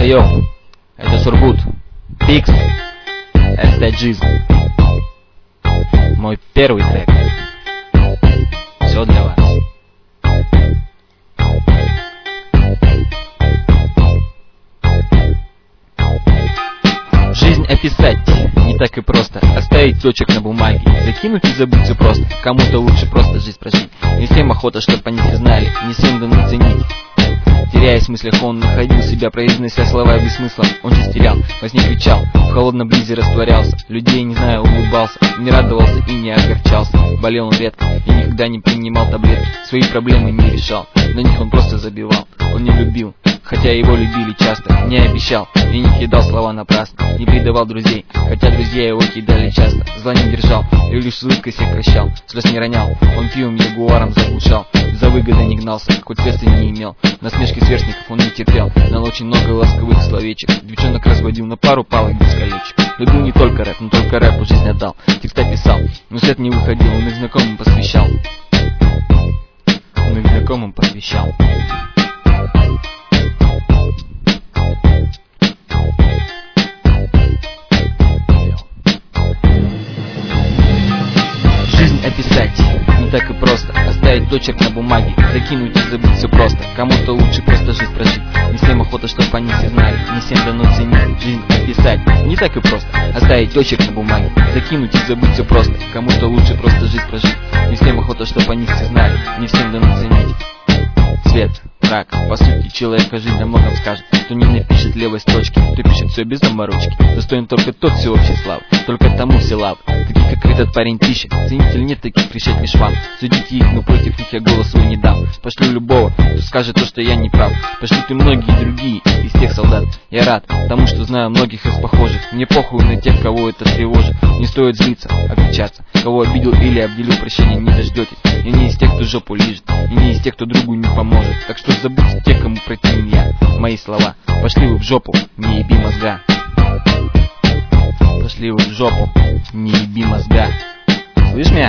Йо, это Сургут, Пикс, Эстеджизм. Мой первый трек. Все для вас. Жизнь описать не так и просто. Оставить точек на бумаге, закинуть и забыть все просто. Кому-то лучше просто жизнь прожить. Не всем охота, чтоб они все знали, не всем дано ценить. Теряясь в мыслях, он находил себя, произнося слова без смысла. Он же терял, во сне кричал, в холодном бризе растворялся. Людей, не знаю, улыбался, не радовался и не огорчался. Болел он редко и никогда не принимал таблетки. Свои проблемы не решал, на них он просто забивал. Он не любил, хотя его любили часто. Не обещал и не кидал слова напрасно. Не предавал друзей, хотя друзья его кидали часто. Зла не держал и лишь с улыбкой сокращал. Слез не ронял, он пивом ягуаром заглушал. За выгодой не гнался, хоть средства не имел. Насмешки сверстников он не терпел. Знал очень много ласковых словечек. Девчонок разводил на пару палок без колечек. Любил не только рэп, но только рэпу жизнь отдал. Текста писал, но свет не выходил. Он их знакомым посвящал. Он их знакомым посвящал. Жизнь описать не так и просто. Оставить точек на бумаге, закинуть и забыть все просто. Кому-то лучше просто жизнь прожить. Не всем охота, чтоб они все знали, не всем дано ценить. Жизнь описать не так и просто. Оставить точек на бумаге, закинуть и забыть все просто. Кому-то лучше просто жизнь прожить. Не всем охота, чтоб они все знали, не всем дано ценить. Свет, мрак, по сути человека жизнь о многом скажет. Кто не напишет левой строчки, кто пишет все без заморочки. Достоин только тот всеобщей славы, только тому все лавы. Таких как этот парень пишет, ценитель нет таких, кричать лишь вам. Судите их, но против них я голос свой не дам. Пошлю любого, кто скажет то, что я не прав. Пошлют и многие другие из тех солдат. Я рад тому, что знаю многих из похожих. Мне похуй на тех, кого это тревожит. Не стоит злиться, огорчаться. Кого обидел или обделил, прощения не дождетесь. Я не из тех, кто жопу лижет, и не из тех, кто другу не поможет. Так что забудьте тех, кому противен я. Мои слова, пошли вы в жопу, не еби мозга. Пошли вы в жопу, не еби мозга. Слышь меня?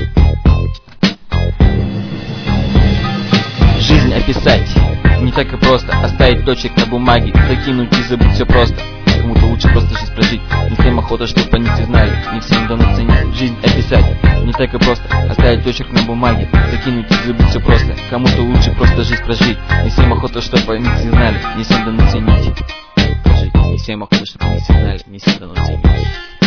Жизнь описать не так и просто. Оставить точек на бумаге, закинуть и забыть все просто. Кому-то лучше просто жизнь прожить. Не всем охота, чтоб они все знали, не всем дано ценить. Жизнь описать не так и просто. Оставить точек на бумаге, закинуть и забыть все просто. Кому-то лучше просто жизнь прожить. Не всем охота, чтоб они все знали, не всем дано ценить. Не всем охота, чтоб они все знали, не всем дано ценить.